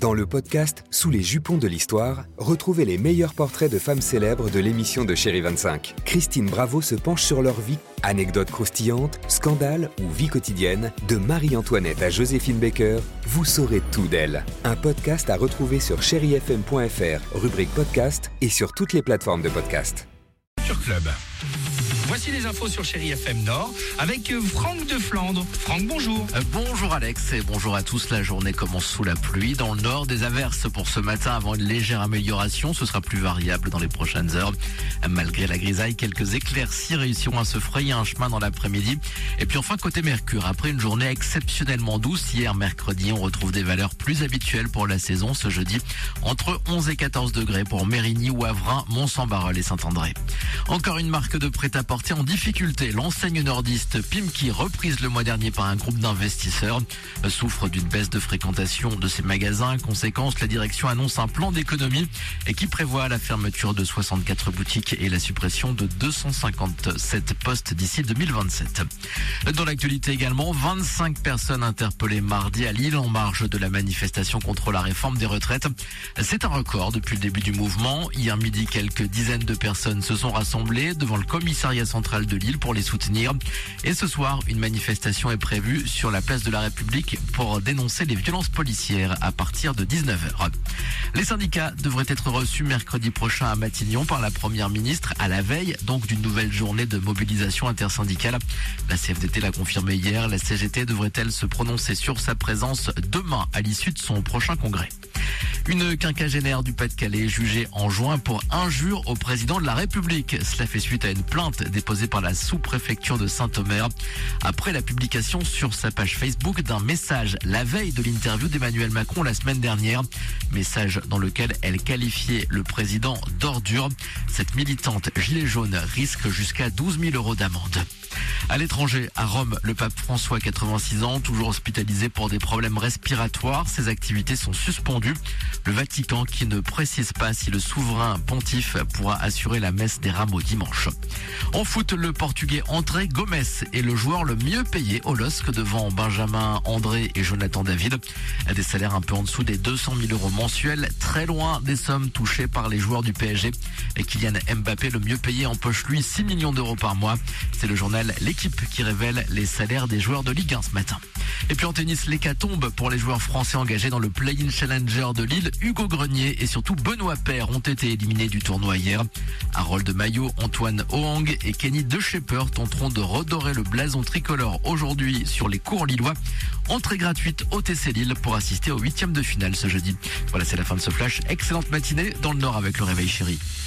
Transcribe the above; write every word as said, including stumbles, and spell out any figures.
Dans le podcast Sous les jupons de l'histoire, retrouvez les meilleurs portraits de femmes célèbres de l'émission de Chérie vingt-cinq. Christine Bravo se penche sur leur vie, anecdotes croustillantes, scandales ou vie quotidienne. De Marie-Antoinette à Joséphine Baker, vous saurez tout d'elle. Un podcast à retrouver sur chéri f m point f r, rubrique podcast et sur toutes les plateformes de podcast. Sur Club. Voici les infos sur Chéri F M Nord avec Franck de Flandre. Franck, bonjour. Euh, bonjour Alex et bonjour à tous. La journée commence sous la pluie. Dans le nord, des averses pour ce matin avant une légère amélioration. Ce sera plus variable dans les prochaines heures. Malgré la grisaille, quelques éclaircies réussiront à se frayer un chemin dans l'après-midi. Et puis enfin, côté Mercure, après une journée exceptionnellement douce, hier mercredi, on retrouve des valeurs plus habituelles pour la saison. Ce jeudi, entre onze et quatorze degrés pour Mérigny, Wavrin, Mont-Saint-Barreul et Saint-André. Encore une marque de prêt-à-porter en difficulté. L'enseigne nordiste Pimki, reprise le mois dernier par un groupe d'investisseurs, souffre d'une baisse de fréquentation de ses magasins. Conséquence, la direction annonce un plan d'économie et qui prévoit la fermeture de soixante-quatre boutiques et la suppression de deux cent cinquante-sept postes d'ici deux mille vingt-sept. Dans l'actualité également, vingt-cinq personnes interpellées mardi à Lille en marge de la manifestation contre la réforme des retraites. C'est un record depuis le début du mouvement. Hier midi, quelques dizaines de personnes se sont rassemblées devant le commissariat central de Lille pour les soutenir. Et ce soir, une manifestation est prévue sur la place de la République pour dénoncer les violences policières à partir de dix-neuf heures. Les syndicats devraient être reçus mercredi prochain à Matignon par la première ministre à la veille donc d'une nouvelle journée de mobilisation intersyndicale. La C F D T l'a confirmé hier. La C G T devrait-elle se prononcer sur sa présence demain à l'issue de son prochain congrès. Une quinquagénaire du Pas-de-Calais jugée en juin pour injure au président de la République. Cela fait suite à une plainte déposée par la sous-préfecture de Saint-Omer après la publication sur sa page Facebook d'un message la veille de l'interview d'Emmanuel Macron la semaine dernière. Message dans lequel elle qualifiait le président d'ordure. Cette militante gilet jaune risque jusqu'à douze mille euros d'amende. À l'étranger, à Rome, le pape François, quatre-vingt-six ans, toujours hospitalisé pour des problèmes respiratoires. Ses activités sont suspendues. Le Vatican qui ne précise pas si le souverain pontife pourra assurer la messe des rameaux dimanche. En foot, le Portugais André Gomes est le joueur le mieux payé au L O S C devant Benjamin André et Jonathan David. Des salaires un peu en dessous des deux cent mille euros mensuels, très loin des sommes touchées par les joueurs du P S G. Et Kylian Mbappé, le mieux payé, empoche lui six millions d'euros par mois. C'est le journal L'équipe qui révèle les salaires des joueurs de Ligue un ce matin. Et puis en tennis, l'hécatombe pour les joueurs français engagés dans le Play-in Challenger de Lille. Hugo Grenier et surtout Benoît Paire ont été éliminés du tournoi hier. Harold Maillot, Antoine Hoang et Kenny De Schepper tenteront de redorer le blason tricolore aujourd'hui sur les cours lillois. Entrée gratuite au T C Lille pour assister au huitième de finale ce jeudi. Voilà, c'est la fin de ce flash. Excellente matinée dans le Nord avec le Réveil Chéri.